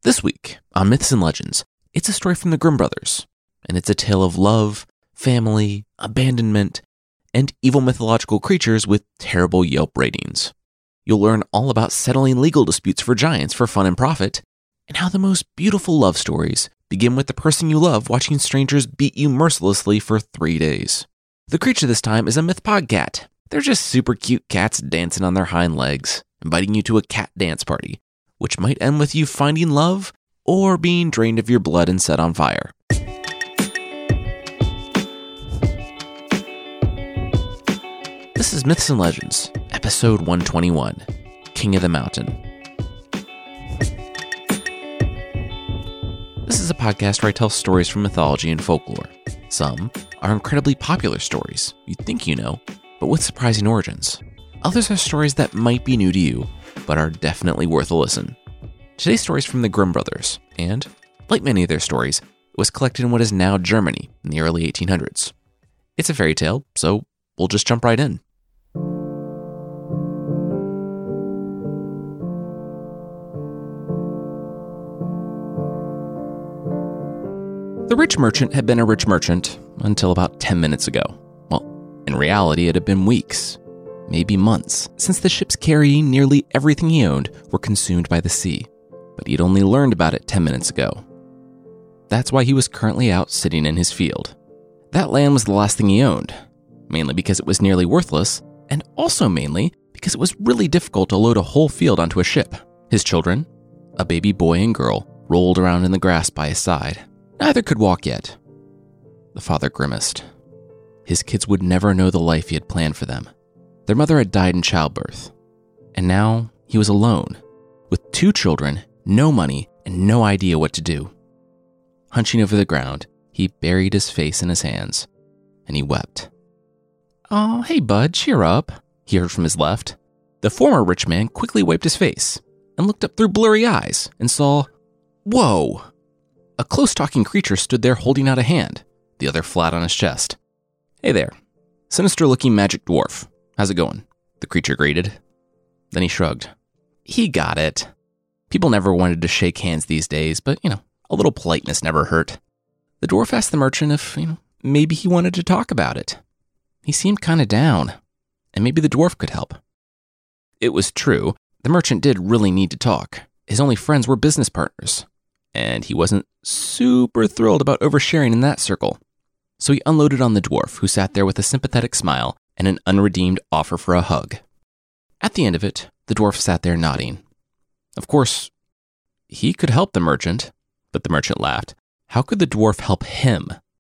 This week on Myths and Legends, it's a story from the Grimm brothers, and it's a tale of love, family, abandonment, and evil mythological creatures with terrible Yelp ratings. You'll learn all about settling legal disputes for giants for fun and profit, and how the most beautiful love stories begin with the person you love watching strangers beat you mercilessly for 3 days. The creature this time is a myth podcat. They're just super cute cats dancing on their hind legs, inviting you to a cat dance party, which might end with you finding love or being drained of your blood and set on fire. This is Myths and Legends, episode 121, King of the Mountain. This is a podcast where I tell stories from mythology and folklore. Some are incredibly popular stories you'd think you know, but with surprising origins. Others are stories that might be new to you, but are definitely worth a listen. Today's story is from the Grimm brothers, and, like many of their stories, it was collected in what is now Germany in the early 1800s. It's a fairy tale, so we'll just jump right in. The rich merchant had been a rich merchant until about 10 minutes ago. Well, in reality, it had been weeks, maybe months, since the ships carrying nearly everything he owned were consumed by the sea. But he'd only learned about it 10 minutes ago. That's why he was currently out sitting in his field. That land was the last thing he owned, mainly because it was nearly worthless, and also mainly because it was really difficult to load a whole field onto a ship. His children, a baby boy and girl, rolled around in the grass by his side. Neither could walk yet. The father grimaced. His kids would never know the life he had planned for them. Their mother had died in childbirth, and now he was alone, with 2 children, no money, and no idea what to do. Hunching over the ground, he buried his face in his hands, and he wept. "Oh, hey bud, cheer up," he heard from his left. The former rich man quickly wiped his face, and looked up through blurry eyes, and saw, whoa! A close-talking creature stood there holding out a hand, the other flat on his chest. "Hey there, sinister-looking magic dwarf. How's it going?" the creature greeted. Then he shrugged. He got it. People never wanted to shake hands these days, but, a little politeness never hurt. The dwarf asked the merchant if, maybe he wanted to talk about it. He seemed kind of down, and maybe the dwarf could help. It was true. The merchant did really need to talk. His only friends were business partners, and he wasn't super thrilled about oversharing in that circle. So he unloaded on the dwarf, who sat there with a sympathetic smile and an unredeemed offer for a hug. At the end of it, the dwarf sat there nodding. Of course, he could help the merchant, but the merchant laughed. How could the dwarf help him?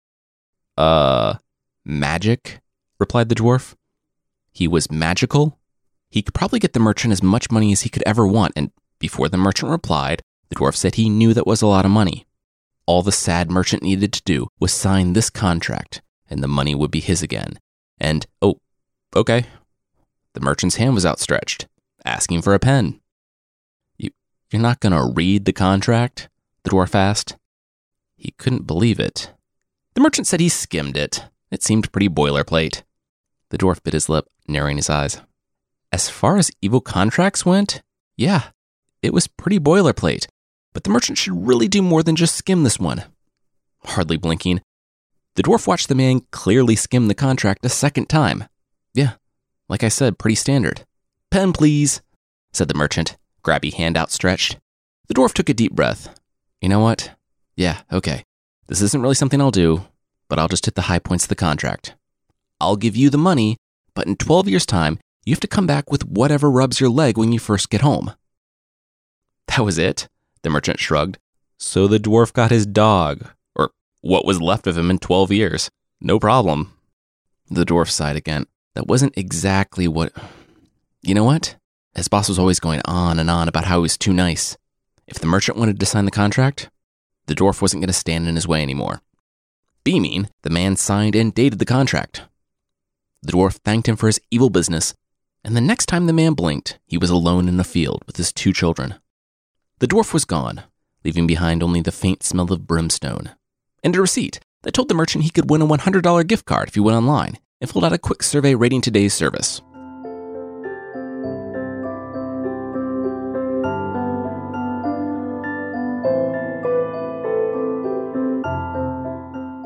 Magic, replied the dwarf. He was magical. He could probably get the merchant as much money as he could ever want, and before the merchant replied, the dwarf said he knew that was a lot of money. All the sad merchant needed to do was sign this contract, and the money would be his again. And, okay. The merchant's hand was outstretched, asking for a pen. You're not going to read the contract? The dwarf asked. He couldn't believe it. The merchant said he skimmed it. It seemed pretty boilerplate. The dwarf bit his lip, narrowing his eyes. As far as evil contracts went, yeah, it was pretty boilerplate. But the merchant should really do more than just skim this one. Hardly blinking, the dwarf watched the man clearly skim the contract a second time. Yeah, like I said, pretty standard. "Pen, please," said the merchant, grabby hand outstretched. The dwarf took a deep breath. You know what? Yeah, okay. This isn't really something I'll do, but I'll just hit the high points of the contract. I'll give you the money, but in 12 years' time, you have to come back with whatever rubs your leg when you first get home. That was it? The merchant shrugged. So the dwarf got his dog, or what was left of him in 12 years. No problem. The dwarf sighed again. That wasn't exactly what... You know what? His boss was always going on and on about how he was too nice. If the merchant wanted to sign the contract, the dwarf wasn't going to stand in his way anymore. Beaming, the man signed and dated the contract. The dwarf thanked him for his evil business, and the next time the man blinked, he was alone in a field with his 2 children. The dwarf was gone, leaving behind only the faint smell of brimstone, and a receipt that told the merchant he could win a $100 gift card if he went online and filled out a quick survey rating today's service.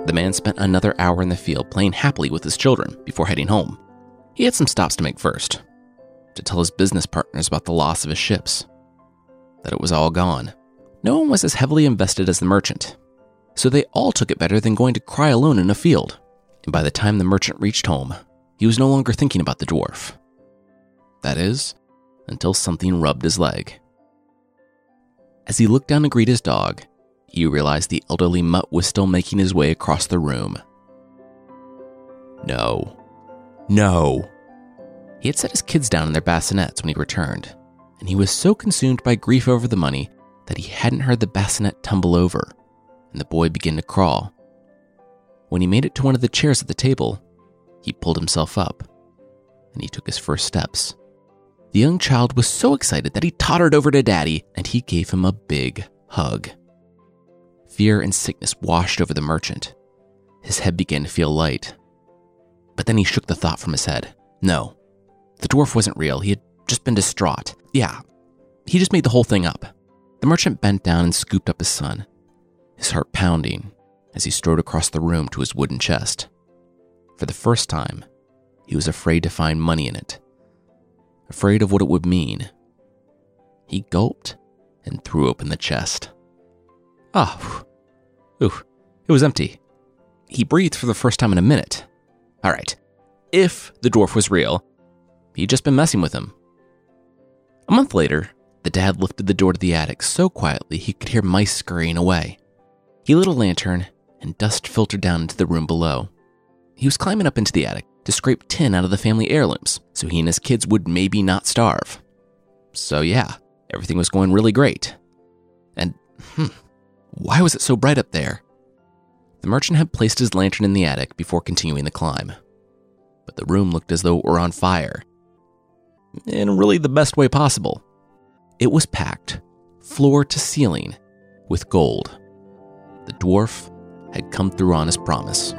The man spent another hour in the field playing happily with his children before heading home. He had some stops to make first. To tell his business partners about the loss of his ships. That it was all gone. No one was as heavily invested as the merchant. So they all took it better than going to cry alone in a field. And by the time the merchant reached home, he was no longer thinking about the dwarf. That is, until something rubbed his leg. As he looked down to greet his dog, he realized the elderly mutt was still making his way across the room. No. He had set his kids down in their bassinets when he returned, and he was so consumed by grief over the money that he hadn't heard the bassinet tumble over, and the boy began to crawl. When he made it to one of the chairs at the table, he pulled himself up, and he took his first steps. The young child was so excited that he tottered over to Daddy, and he gave him a big hug. Fear and sickness washed over the merchant. His head began to feel light. But then he shook the thought from his head. No, the dwarf wasn't real. He had just been distraught. Yeah, he just made the whole thing up. The merchant bent down and scooped up his son, his heart pounding as he strode across the room to his wooden chest. For the first time, he was afraid to find money in it. Afraid of what it would mean. He gulped and threw open the chest. It was empty. He breathed for the first time in a minute. All right, if the dwarf was real, he'd just been messing with him. A month later, the dad lifted the door to the attic so quietly he could hear mice scurrying away. He lit a lantern, and dust filtered down into the room below. He was climbing up into the attic to scrape tin out of the family heirlooms so he and his kids would maybe not starve. So yeah, everything was going really great. And, why was it so bright up there? The merchant had placed his lantern in the attic before continuing the climb. But the room looked as though it were on fire. In really the best way possible. It was packed, floor to ceiling, with gold. The dwarf had come through on his promise.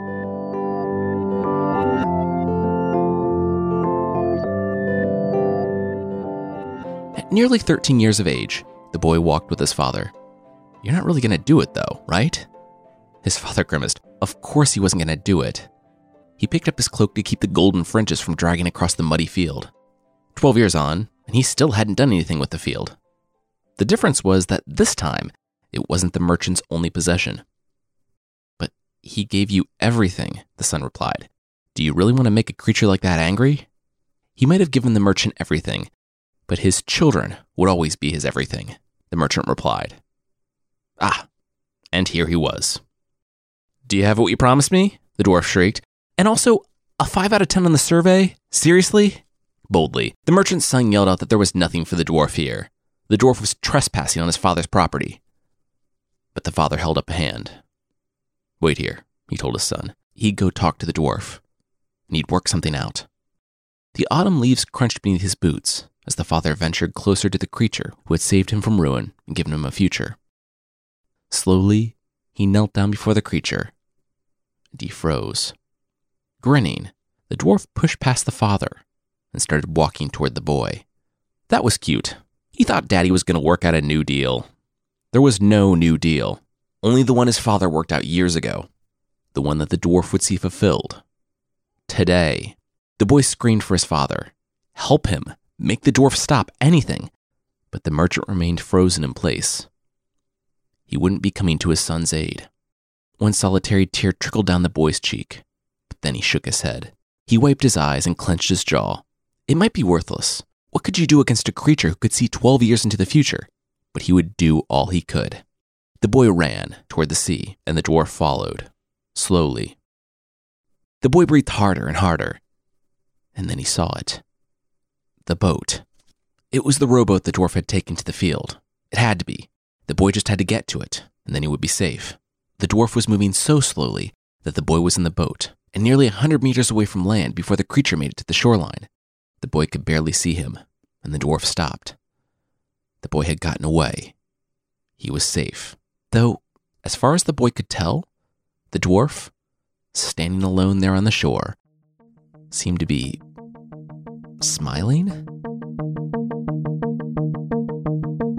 At nearly 13 years of age, the boy walked with his father. You're not really going to do it though, right? His father grimaced. Of course he wasn't going to do it. He picked up his cloak to keep the golden fringes from dragging across the muddy field. 12 years on, and he still hadn't done anything with the field. The difference was that this time, it wasn't the merchant's only possession. But he gave you everything, the son replied. Do you really want to make a creature like that angry? He might have given the merchant everything, but his children would always be his everything, the merchant replied. And here he was. Do you have what you promised me? The dwarf shrieked. And also, a 5 out of 10 on the survey? Seriously? Boldly, the merchant's son yelled out that there was nothing for the dwarf here. The dwarf was trespassing on his father's property. But the father held up a hand. Wait here, he told his son. He'd go talk to the dwarf, and he'd work something out. The autumn leaves crunched beneath his boots as the father ventured closer to the creature who had saved him from ruin and given him a future. Slowly, he knelt down before the creature, and he froze. Grinning, the dwarf pushed past the father and started walking toward the boy. That was cute. He thought Daddy was going to work out a new deal. There was no new deal, only the one his father worked out years ago, the one that the dwarf would see fulfilled. Today, the boy screamed for his father. Help him, make the dwarf stop, anything. But the merchant remained frozen in place. He wouldn't be coming to his son's aid. One solitary tear trickled down the boy's cheek, but then he shook his head. He wiped his eyes and clenched his jaw. It might be worthless. What could you do against a creature who could see 12 years into the future? But he would do all he could. The boy ran toward the sea, and the dwarf followed, slowly. The boy breathed harder and harder, and then he saw it. The boat. It was the rowboat the dwarf had taken to the field. It had to be. The boy just had to get to it, and then he would be safe. The dwarf was moving so slowly that the boy was in the boat, and nearly 100 meters away from land before the creature made it to the shoreline. The boy could barely see him, and the dwarf stopped. The boy had gotten away. He was safe. Though, as far as the boy could tell, the dwarf, standing alone there on the shore, seemed to be smiling?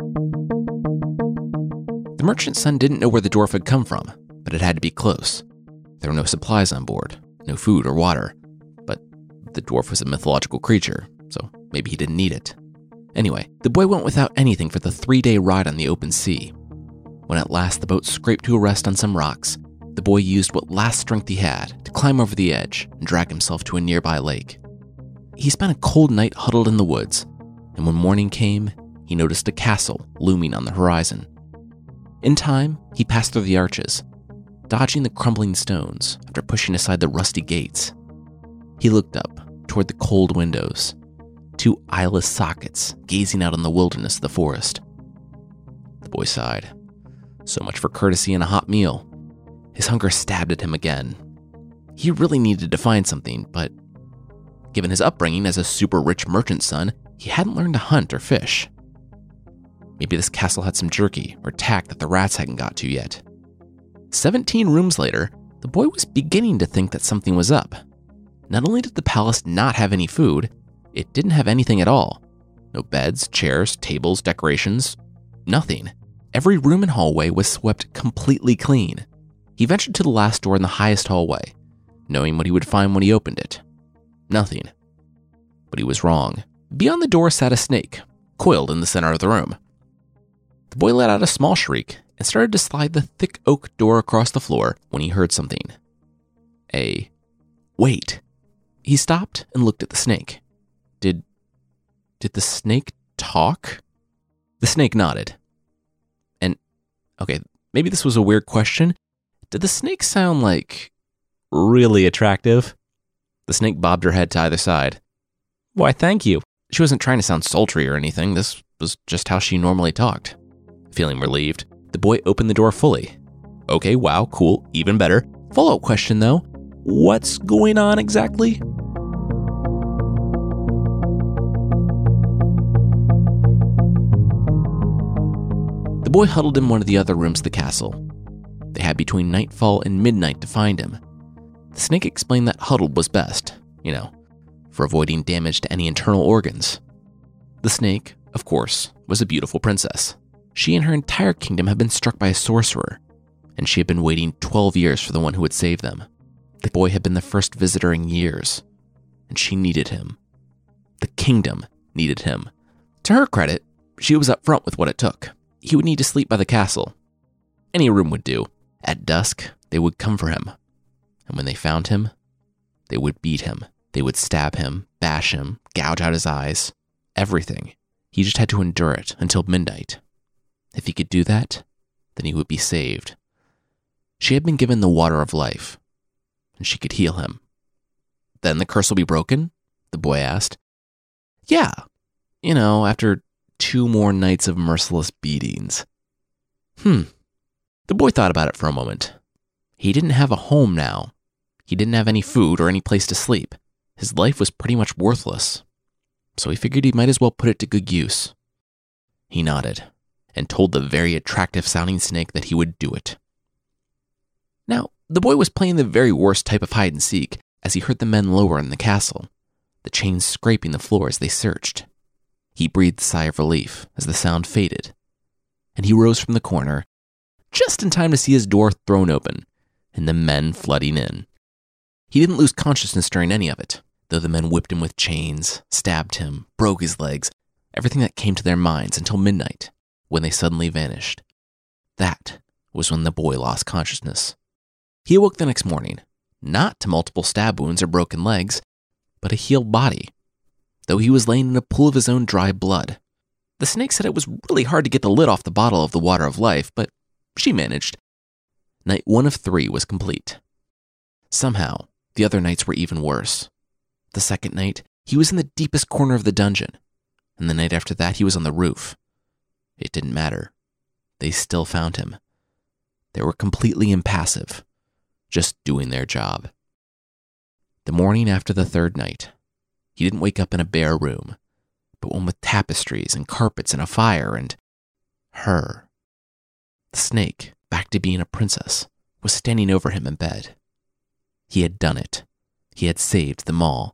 The merchant's son didn't know where the dwarf had come from, but it had to be close. There were no supplies on board, no food or water, but the dwarf was a mythological creature, so maybe he didn't need it. Anyway, the boy went without anything for the 3-day ride on the open sea. When at last the boat scraped to a rest on some rocks, the boy used what last strength he had to climb over the edge and drag himself to a nearby lake. He spent a cold night huddled in the woods, and when morning came, he noticed a castle looming on the horizon. In time, he passed through the arches, dodging the crumbling stones after pushing aside the rusty gates. He looked up toward the cold windows, 2 eyeless sockets gazing out on the wilderness of the forest. The boy sighed. So much for courtesy and a hot meal. His hunger stabbed at him again. He really needed to find something, but given his upbringing as a super rich merchant's son, he hadn't learned to hunt or fish. Maybe this castle had some jerky or tack that the rats hadn't got to yet. 17 rooms later, the boy was beginning to think that something was up. Not only did the palace not have any food, it didn't have anything at all. No beds, chairs, tables, decorations, nothing. Every room and hallway was swept completely clean. He ventured to the last door in the highest hallway, knowing what he would find when he opened it. Nothing. But he was wrong. Beyond the door sat a snake, coiled in the center of the room. The boy let out a small shriek and started to slide the thick oak door across the floor when he heard something. Wait. He stopped and looked at the snake. Did the snake talk? The snake nodded. And, okay, maybe this was a weird question. Did the snake sound like really attractive? The snake bobbed her head to either side. Why, thank you. She wasn't trying to sound sultry or anything. This was just how she normally talked. Feeling relieved, the boy opened the door fully. Okay, wow, cool, even better. Follow-up question though, what's going on exactly? The boy huddled in one of the other rooms of the castle. They had between nightfall and midnight to find him. The snake explained that huddled was best, for avoiding damage to any internal organs. The snake, of course, was a beautiful princess. She and her entire kingdom had been struck by a sorcerer, and she had been waiting 12 years for the one who would save them. The boy had been the first visitor in years, and she needed him. The kingdom needed him. To her credit, she was upfront with what it took. He would need to sleep by the castle. Any room would do. At dusk, they would come for him. And when they found him, they would beat him. They would stab him, bash him, gouge out his eyes. Everything. He just had to endure it until midnight. If he could do that, then he would be saved. She had been given the water of life, and she could heal him. Then the curse will be broken? The boy asked. Yeah, after 2 more nights of merciless beatings. The boy thought about it for a moment. He didn't have a home now. He didn't have any food or any place to sleep. His life was pretty much worthless. So he figured he might as well put it to good use. He nodded and told the very attractive-sounding snake that he would do it. Now, the boy was playing the very worst type of hide-and-seek as he heard the men lower in the castle, the chains scraping the floor as they searched. He breathed a sigh of relief as the sound faded, and he rose from the corner just in time to see his door thrown open and the men flooding in. He didn't lose consciousness during any of it, though the men whipped him with chains, stabbed him, broke his legs, everything that came to their minds until midnight, when they suddenly vanished. That was when the boy lost consciousness. He awoke the next morning, not to multiple stab wounds or broken legs, but a healed body, though he was laying in a pool of his own dry blood. The snake said it was really hard to get the lid off the bottle of the water of life, but she managed. Night 1 of 3 was complete. Somehow, the other nights were even worse. The second night, he was in the deepest corner of the dungeon, and the night after that, he was on the roof. It didn't matter. They still found him. They were completely impassive, just doing their job. The morning after the 3rd night, he didn't wake up in a bare room, but one with tapestries and carpets and a fire and her. The snake, back to being a princess, was standing over him in bed. He had done it. He had saved them all.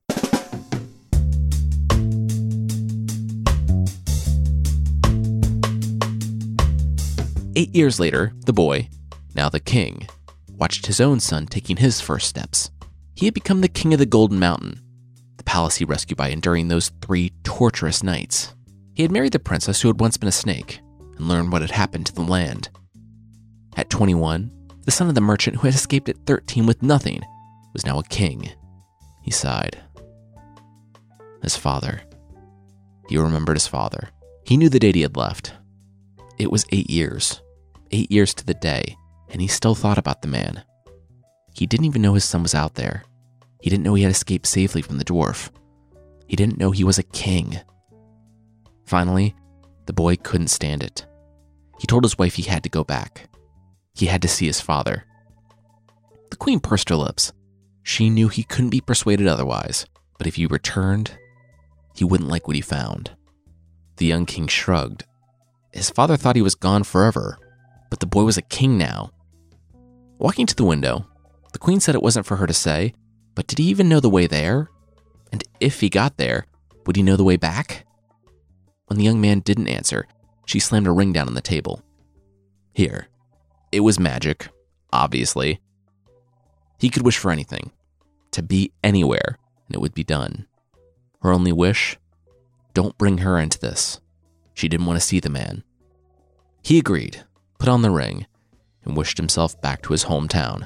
"8 years later, the boy, now the king, watched his own son taking his first steps. He had become the king of the Golden Mountain, the palace he rescued by enduring those 3 torturous nights. He had married the princess who had once been a snake and learned what had happened to the land. At 21, the son of the merchant who had escaped at 13 with nothing was now a king. He sighed. His father. He remembered his father. He knew the date he had left. It was 8 years. 8 years to the day, and he still thought about the man. He didn't even know his son was out there. He didn't know he had escaped safely from the dwarf. He didn't know he was a king. Finally, the boy couldn't stand it. He told his wife he had to go back. He had to see his father. The queen pursed her lips. She knew he couldn't be persuaded otherwise, but if he returned, he wouldn't like what he found. The young king shrugged. His father thought he was gone forever, but the boy was a king now. Walking to the window, the queen said it wasn't for her to say, but did he even know the way there? And if he got there, would he know the way back? When the young man didn't answer, she slammed a ring down on the table. Here. It was magic, obviously. He could wish for anything, to be anywhere, and it would be done. Her only wish? Don't bring her into this. She didn't want to see the man. He agreed, put on the ring, and wished himself back to his hometown.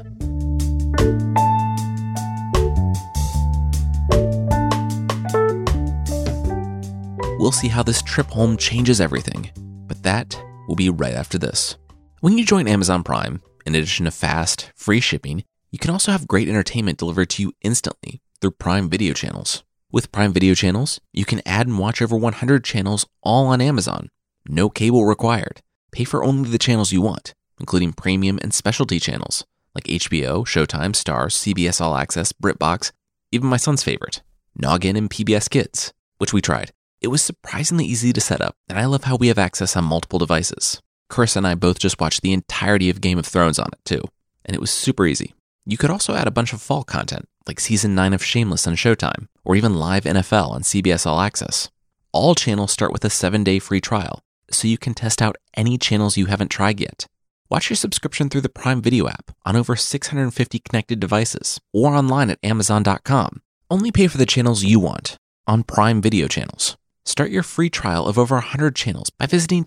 We'll see how this trip home changes everything, but that will be right after this. When you join Amazon Prime, in addition to fast, free shipping, you can also have great entertainment delivered to you instantly through Prime Video channels. With Prime Video channels, you can add and watch over 100 channels all on Amazon. No cable required. Pay for only the channels you want, including premium and specialty channels like HBO, Showtime, Starz, CBS All Access, BritBox, even my son's favorite, Noggin and PBS Kids, which we tried. It was surprisingly easy to set up, and I love how we have access on multiple devices. Chris and I both just watched the entirety of Game of Thrones on it too, and it was super easy. You could also add a bunch of fall content, like Season 9 of Shameless on Showtime, or even live NFL on CBS All Access. All channels start with a 7-day free trial, so you can test out any channels you haven't tried yet. Watch your subscription through the Prime Video app on over 650 connected devices, or online at Amazon.com. Only pay for the channels you want on Prime Video channels. Start your free trial of over 100 channels by visiting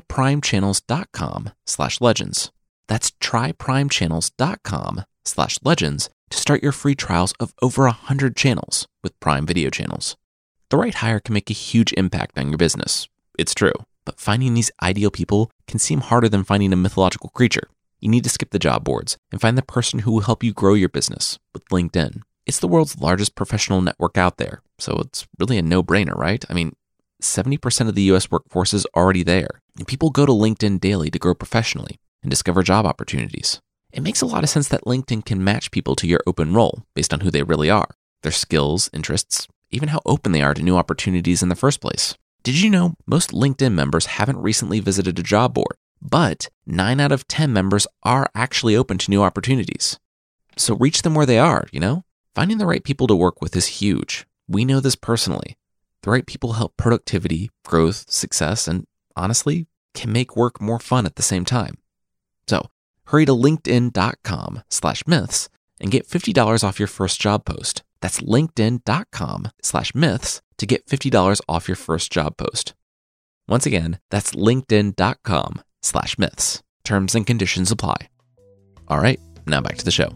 tryprimechannels.com/legends. That's tryprimechannels.com/legends to start your free trials of over 100 channels with Prime Video channels. The right hire can make a huge impact on your business. It's true, but finding these ideal people can seem harder than finding a mythological creature. You need to skip the job boards and find the person who will help you grow your business with LinkedIn. It's the world's largest professional network out there, so it's really a no-brainer, right? I mean, 70% of the US workforce is already there, and people go to LinkedIn daily to grow professionally and discover job opportunities. It makes a lot of sense that LinkedIn can match people to your open role based on who they really are, their skills, interests, even how open they are to new opportunities in the first place. Did you know most LinkedIn members haven't recently visited a job board, but 9 out of 10 members are actually open to new opportunities? So reach them where they are, Finding the right people to work with is huge. We know this personally. The right people help productivity, growth, success, and honestly, can make work more fun at the same time. So hurry to linkedin.com/myths and get $50 off your first job post. That's linkedin.com/myths to get $50 off your first job post. Once again, that's linkedin.com/myths. Terms and conditions apply. All right, now back to the show.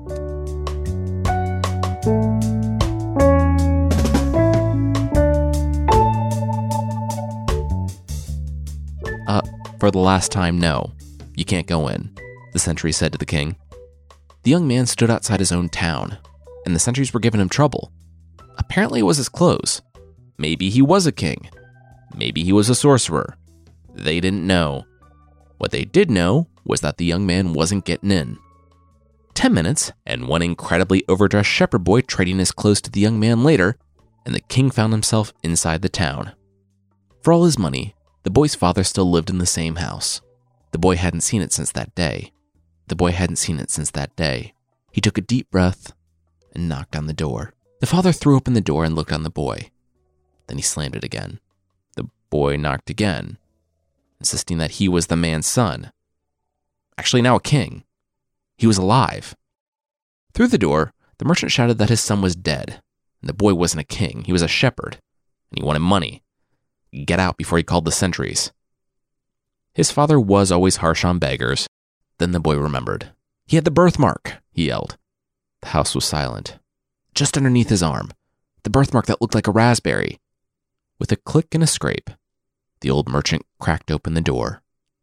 For the last time, no. You can't go in, the sentry said to the king. The young man stood outside his own town, and the sentries were giving him trouble. Apparently it was his clothes. Maybe he was a king. Maybe he was a sorcerer. They didn't know. What they did know was that the young man wasn't getting in. 10 minutes, and one incredibly overdressed shepherd boy trading his clothes to the young man later, and the king found himself inside the town. For all his money, the boy's father still lived in the same house. The boy hadn't seen it since that day. He took a deep breath and knocked on the door. The father threw open the door and looked on the boy. Then he slammed it again. The boy knocked again, insisting that he was the man's son. Actually now a king. He was alive. Through the door, the merchant shouted that his son was dead, and the boy wasn't a king, he was a shepherd, and he wanted money. Get out before he called the sentries. His father was always harsh on beggars. Then the boy remembered. He had the birthmark, he yelled. The house was silent. Just underneath his arm, the birthmark that looked like a raspberry. With a click and a scrape, the old merchant cracked open the door.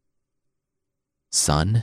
Son?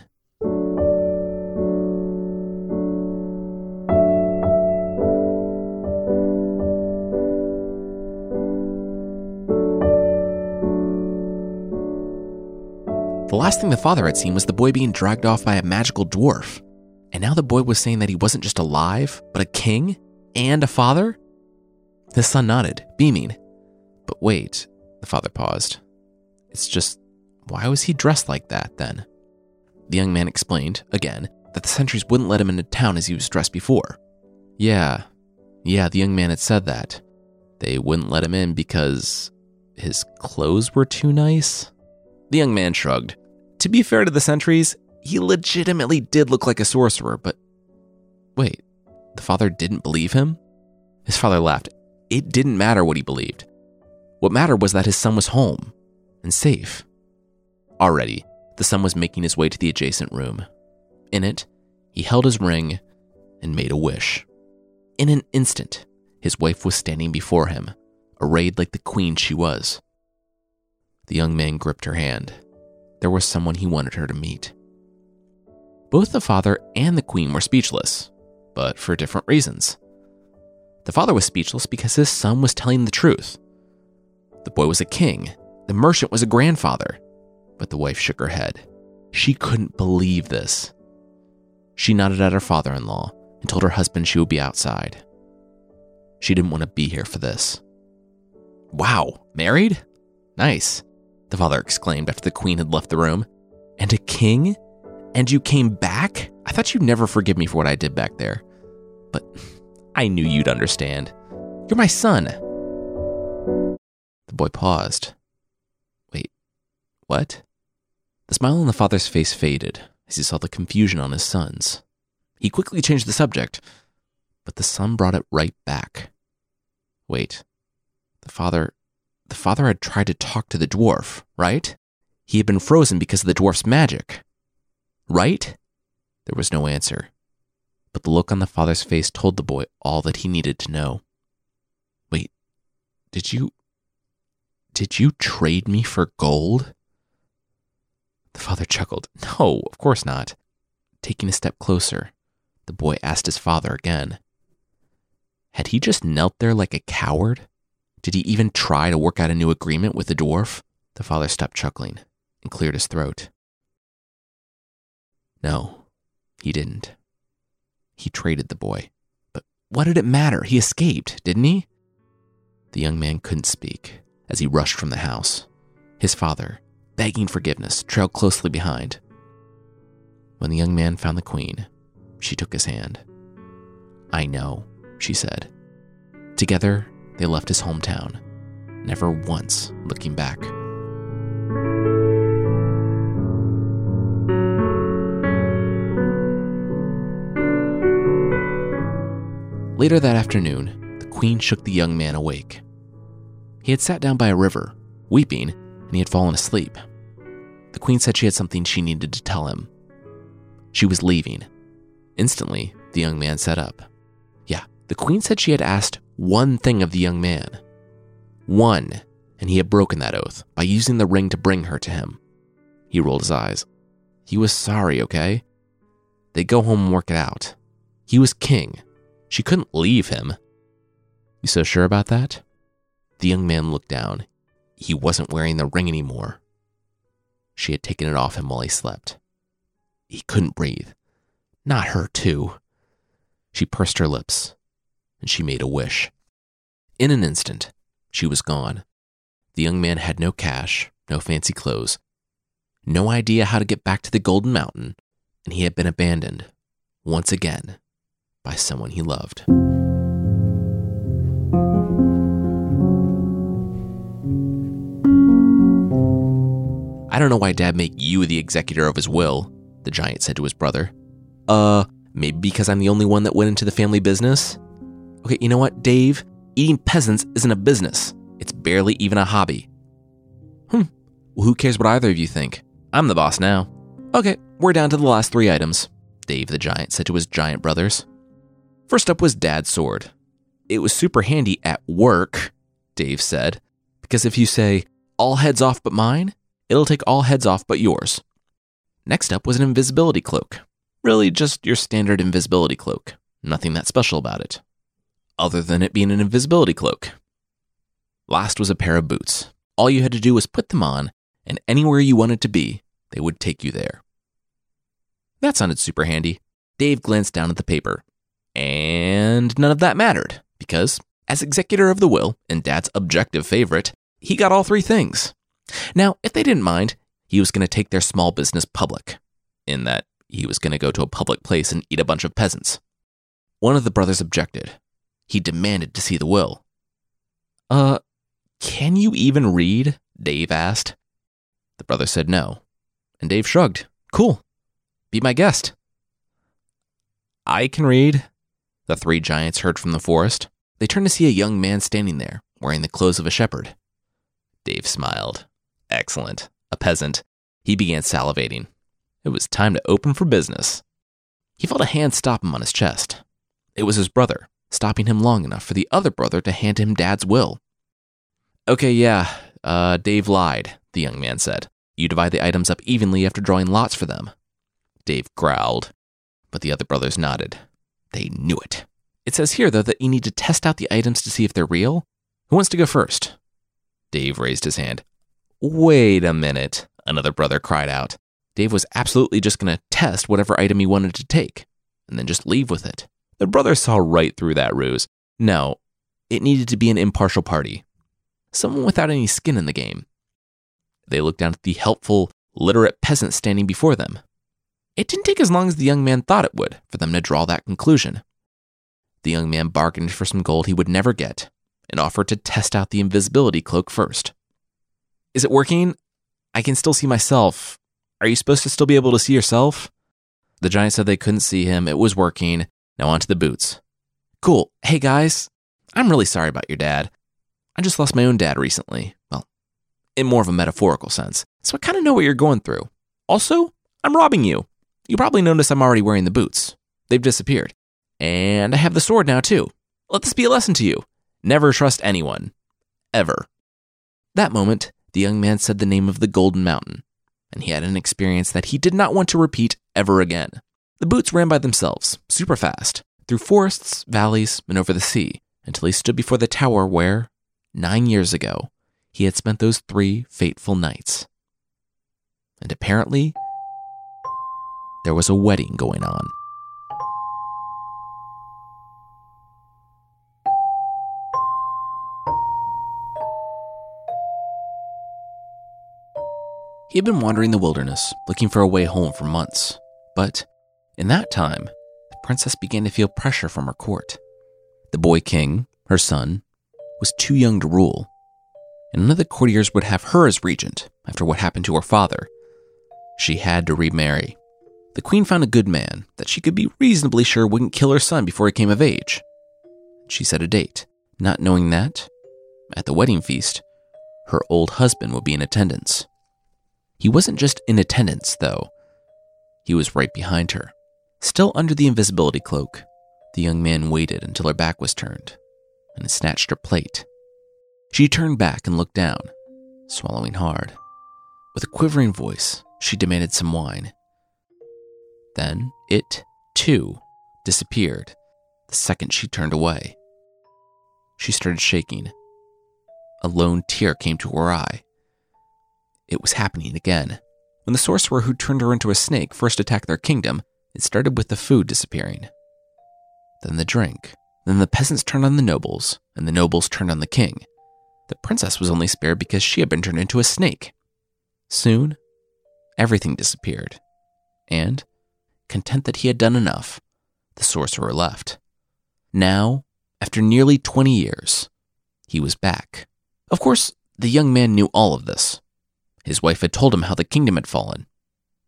The last thing the father had seen was the boy being dragged off by a magical dwarf. And now the boy was saying that he wasn't just alive, but a king and a father? His son nodded, beaming. But wait, the father paused. It's just, why was he dressed like that then? The young man explained, again, that the sentries wouldn't let him into town as he was dressed before. Yeah, the young man had said that. They wouldn't let him in because his clothes were too nice? The young man shrugged. To be fair to the sentries, he legitimately did look like a sorcerer, but wait, the father didn't believe him? His father laughed. It didn't matter what he believed. What mattered was that his son was home and safe. Already, the son was making his way to the adjacent room. In it, he held his ring and made a wish. In an instant, his wife was standing before him, arrayed like the queen she was. The young man gripped her hand. There was someone he wanted her to meet. Both the father and the queen were speechless, but for different reasons. The father was speechless because his son was telling the truth. The boy was a king. The merchant was a grandfather. But the wife shook her head. She couldn't believe this. She nodded at her father-in-law and told her husband she would be outside. She didn't want to be here for this. Wow, married? Nice, the father exclaimed after the queen had left the room. And a king? And you came back? I thought you'd never forgive me for what I did back there. But I knew you'd understand. You're my son. The boy paused. Wait, what? The smile on the father's face faded as he saw the confusion on his son's. He quickly changed the subject, but the son brought it right back. Wait, the father had tried to talk to the dwarf, right? He had been frozen because of the dwarf's magic, right? There was no answer, but the look on the father's face told the boy all that he needed to know. Wait, did you trade me for gold? The father chuckled. No, of course not. Taking a step closer, the boy asked his father again. Had he just knelt there like a coward? Did he even try to work out a new agreement with the dwarf? The father stopped chuckling and cleared his throat. No, he didn't. He traded the boy. But what did it matter? He escaped, didn't he? The young man couldn't speak as he rushed from the house. His father, begging forgiveness, trailed closely behind. When the young man found the queen, she took his hand. I know, she said. Together, they left his hometown, never once looking back. Later that afternoon, the queen shook the young man awake. He had sat down by a river, weeping, and he had fallen asleep. The queen said she had something she needed to tell him. She was leaving. Instantly, the young man sat up. Yeah, the queen said she had asked one thing of the young man. One, and he had broken that oath by using the ring to bring her to him. He rolled his eyes. He was sorry, okay? They'd go home and work it out. He was king. She couldn't leave him. You so sure about that? The young man looked down. He wasn't wearing the ring anymore. She had taken it off him while he slept. He couldn't breathe. Not her, too. She pursed her lips, and she made a wish. In an instant, she was gone. The young man had no cash, no fancy clothes, no idea how to get back to the Golden Mountain, and he had been abandoned, once again, by someone he loved. I don't know why Dad made you the executor of his will, the giant said to his brother. Maybe because I'm the only one that went into the family business? Okay, you know what, Dave? Eating peasants isn't a business. It's barely even a hobby. Well, who cares what either of you think? I'm the boss now. Okay, we're down to the last 3 items, Dave the giant said to his giant brothers. First up was Dad's sword. It was super handy at work, Dave said, because if you say, all heads off but mine, it'll take all heads off but yours. Next up was an invisibility cloak. Really just your standard invisibility cloak. Nothing that special about it, other than it being an invisibility cloak. Last was a pair of boots. All you had to do was put them on, and anywhere you wanted to be, they would take you there. That sounded super handy. Dave glanced down at the paper. And none of that mattered, because as executor of the will and Dad's objective favorite, he got all 3 things. Now, if they didn't mind, he was going to take their small business public, in that he was going to go to a public place and eat a bunch of peasants. One of the brothers objected. He demanded to see the will. Can you even read? Dave asked. The brother said no, and Dave shrugged. Cool. Be my guest. I can read, the 3 giants heard from the forest. They turned to see a young man standing there, wearing the clothes of a shepherd. Dave smiled. Excellent. A peasant. He began salivating. It was time to open for business. He felt a hand stop him on his chest. It was his brother, stopping him long enough for the other brother to hand him Dad's will. Okay, yeah, Dave lied, the young man said. You divide the items up evenly after drawing lots for them. Dave growled, but the other brothers nodded. They knew it. It says here, though, that you need to test out the items to see if they're real. Who wants to go first? Dave raised his hand. Wait a minute, another brother cried out. Dave was absolutely just going to test whatever item he wanted to take, and then just leave with it. The brothers saw right through that ruse. No, it needed to be an impartial party. Someone without any skin in the game. They looked down at the helpful, literate peasant standing before them. It didn't take as long as the young man thought it would for them to draw that conclusion. The young man bargained for some gold he would never get and offered to test out the invisibility cloak first. Is it working? I can still see myself. Are you supposed to still be able to see yourself? The giant said they couldn't see him. It was working. Now on to the boots. Cool. Hey guys, I'm really sorry about your dad. I just lost my own dad recently. Well, in more of a metaphorical sense. So I kind of know what you're going through. Also, I'm robbing you. You probably noticed I'm already wearing the boots. They've disappeared. And I have the sword now too. Let this be a lesson to you. Never trust anyone. Ever. That moment, the young man said the name of the Golden Mountain, and he had an experience that he did not want to repeat ever again. The boots ran by themselves, super fast, through forests, valleys, and over the sea, until he stood before the tower where, 9 years ago, he had spent those 3 fateful nights. And apparently, there was a wedding going on. He had been wandering the wilderness, looking for a way home for months. But in that time, the princess began to feel pressure from her court. The boy king, her son, was too young to rule, and none of the courtiers would have her as regent after what happened to her father. She had to remarry. The queen found a good man that she could be reasonably sure wouldn't kill her son before he came of age. She set a date, not knowing that, at the wedding feast, her old husband would be in attendance. He wasn't just in attendance, though. He was right behind her. Still under the invisibility cloak, the young man waited until her back was turned and snatched her plate. She turned back and looked down, swallowing hard. With a quivering voice, she demanded some wine. Then it, too, disappeared the second she turned away. She started shaking. A lone tear came to her eye. It was happening again. When the sorcerer who turned her into a snake first attacked their kingdom, it started with the food disappearing. Then the drink. Then the peasants turned on the nobles, and the nobles turned on the king. The princess was only spared because she had been turned into a snake. Soon, everything disappeared. And, content that he had done enough, the sorcerer left. Now, after nearly 20 years, he was back. Of course, the young man knew all of this. His wife had told him how the kingdom had fallen.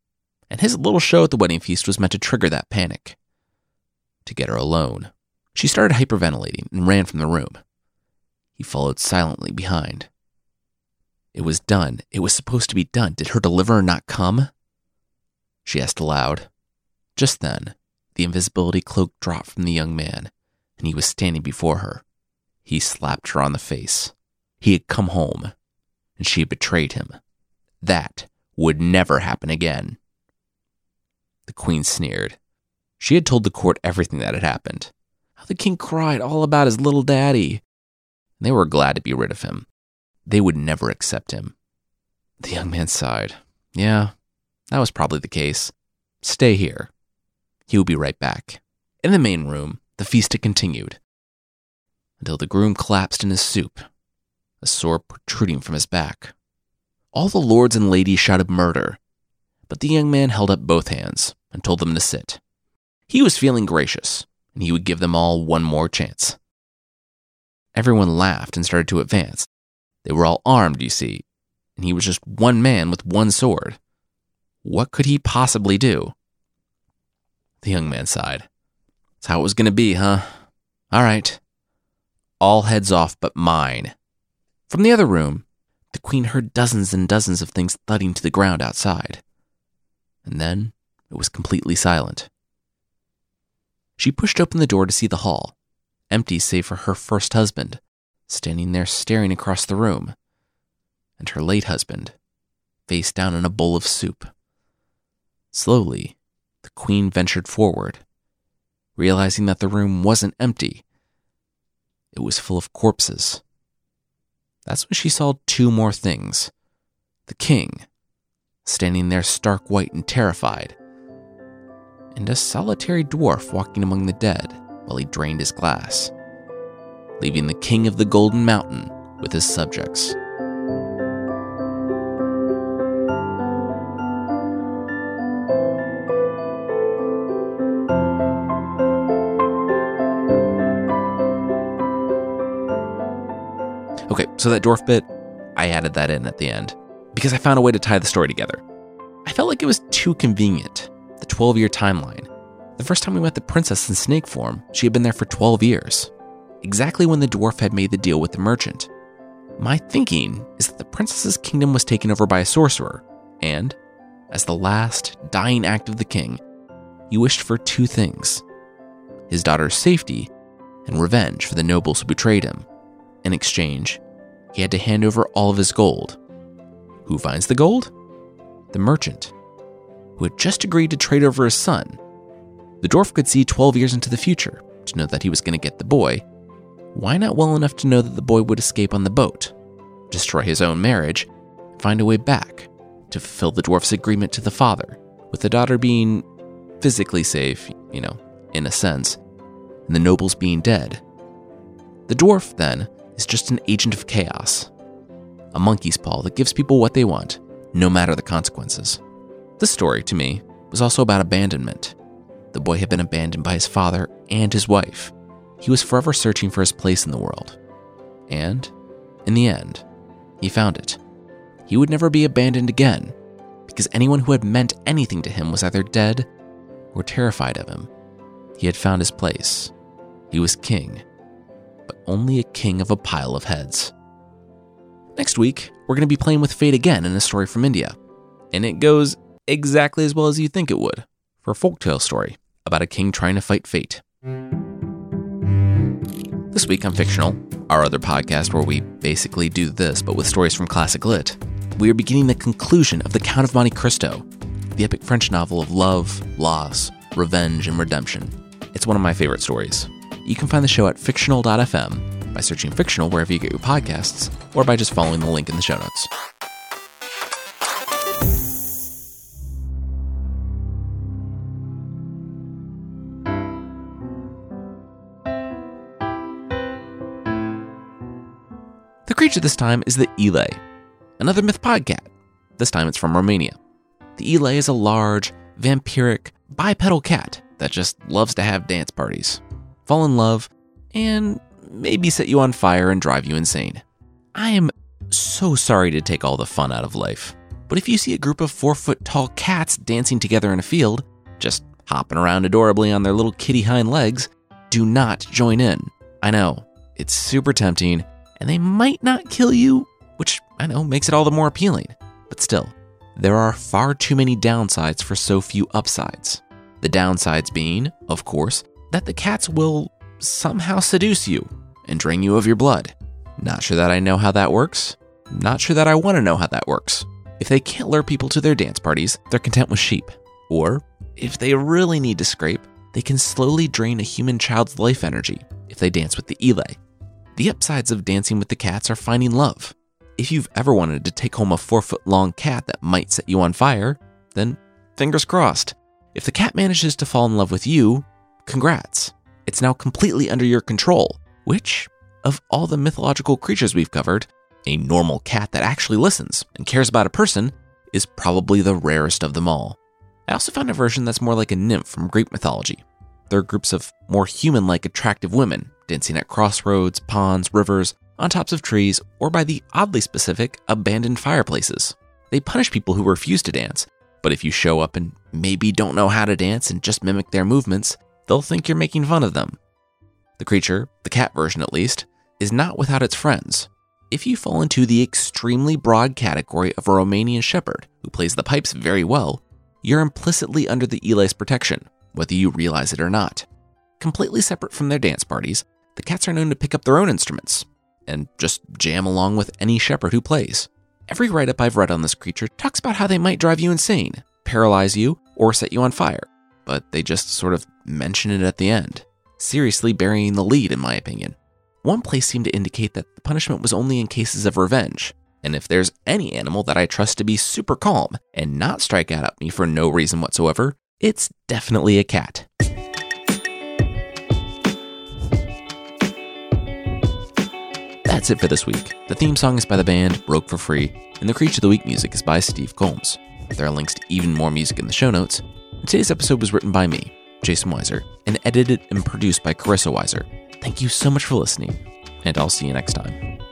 and his little show at the wedding feast was meant to trigger that panic. To get her alone, she started hyperventilating and ran from the room. He followed silently behind. It was done. It was supposed to be done. Did her deliverer not come? She asked aloud. Just then, the invisibility cloak dropped from the young man, and he was standing before her. He slapped her on the face. He had come home, and she had betrayed him. That would never happen again. The queen sneered. She had told the court everything that had happened. How the king cried all about his little daddy. They were glad to be rid of him. They would never accept him. The young man sighed. Yeah, that was probably the case. Stay here. He would be right back. In the main room, the feast had continued, until the groom collapsed in his soup, a sword protruding from his back. All the lords and ladies shouted murder, but the young man held up both hands and told them to sit. He was feeling gracious, and he would give them all one more chance. Everyone laughed and started to advance. They were all armed, you see, and he was just one man with one sword. What could he possibly do? The young man sighed. That's how it was going to be, huh? All right. All heads off but mine. From the other room, the queen heard dozens and dozens of things thudding to the ground outside. And then it was completely silent. She pushed open the door to see the hall, empty save for her first husband, standing there staring across the room, and her late husband, face down in a bowl of soup. Slowly, the queen ventured forward, realizing that the room wasn't empty. It was full of corpses. That's when she saw two more things. The king, standing there stark white and terrified, and a solitary dwarf walking among the dead while he drained his glass, leaving the king of the Golden Mountain with his subjects. Okay, so that dwarf bit, I added that in at the end because I found a way to tie the story together. I felt like it was too convenient, the 12-year timeline. The first time we met the princess in snake form, she had been there for 12 years, exactly when the dwarf had made the deal with the merchant. My thinking is that the princess's kingdom was taken over by a sorcerer, and, as the last dying act of the king, he wished for two things: his daughter's safety and revenge for the nobles who betrayed him. In exchange, he had to hand over all of his gold. Who finds the gold? The merchant, who had just agreed to trade over his son. The dwarf could see 12 years into the future to know that he was going to get the boy. Why not well enough to know that the boy would escape on the boat, destroy his own marriage, and find a way back to fulfill the dwarf's agreement to the father, with the daughter being physically safe, in a sense, and the nobles being dead. The dwarf, then, is just an agent of chaos, a monkey's paw that gives people what they want, no matter the consequences. This story, to me, was also about abandonment. The boy had been abandoned by his father and his wife. He was forever searching for his place in the world. And, in the end, he found it. He would never be abandoned again, because anyone who had meant anything to him was either dead or terrified of him. He had found his place. He was king, but only a king of a pile of heads. Next week, we're going to be playing with fate again in a story from India. And it goes exactly as well as you think it would, for a folktale story about a king trying to fight fate. This week on Fictional, our other podcast where we basically do this but with stories from classic lit, we are beginning the conclusion of The Count of Monte Cristo, the epic French novel of love, loss, revenge, and redemption. It's one of my favorite stories. You can find the show at fictional.fm by searching Fictional wherever you get your podcasts, or by just following the link in the show notes. The creature this time is the Elei, another myth podcat. This time it's from Romania. The Elei is a large, vampiric, bipedal cat that just loves to have dance parties, fall in love, and maybe set you on fire and drive you insane. I am so sorry to take all the fun out of life, But if you see a group of 4-foot-tall cats dancing together in a field, just hopping around adorably on their little kitty hind legs, do not join in. I know, it's super tempting, and they might not kill you, which I know makes it all the more appealing. But still, there are far too many downsides for so few upsides. The downsides being, of course, that the cats will somehow seduce you and drain you of your blood. Not sure that I know how that works. Not sure that I want to know how that works. If they can't lure people to their dance parties, they're content with sheep. Or, if they really need to scrape, they can slowly drain a human child's life energy if they dance with the Elay. The upsides of dancing with the cats are finding love. If you've ever wanted to take home a 4-foot-long cat that might set you on fire, then fingers crossed. If the cat manages to fall in love with you, congrats. It's now completely under your control, which, of all the mythological creatures we've covered, a normal cat that actually listens and cares about a person is probably the rarest of them all. I also found a version that's more like a nymph from Greek mythology. There are groups of more human-like attractive women dancing at crossroads, ponds, rivers, on tops of trees, or by the oddly specific abandoned fireplaces. They punish people who refuse to dance, but if you show up and maybe don't know how to dance and just mimic their movements, they'll think you're making fun of them. The creature, the cat version at least, is not without its friends. If you fall into the extremely broad category of a Romanian shepherd who plays the pipes very well, you're implicitly under the Elay's protection, whether you realize it or not. Completely separate from their dance parties, the cats are known to pick up their own instruments and just jam along with any shepherd who plays. Every write-up I've read on this creature talks about how they might drive you insane, paralyze you, or set you on fire, but they just sort of mention it at the end, seriously burying the lead in my opinion. One place seemed to indicate that the punishment was only in cases of revenge, and if there's any animal that I trust to be super calm and not strike out at me for no reason whatsoever, it's definitely a cat. That's it for this week. The theme song is by the band Broke for Free, and the Creature of the Week music is by Steve Combs. There are links to even more music in the show notes. And today's episode was written by me, Jason Weiser, and edited and produced by Carissa Weiser. Thank you so much for listening, and I'll see you next time.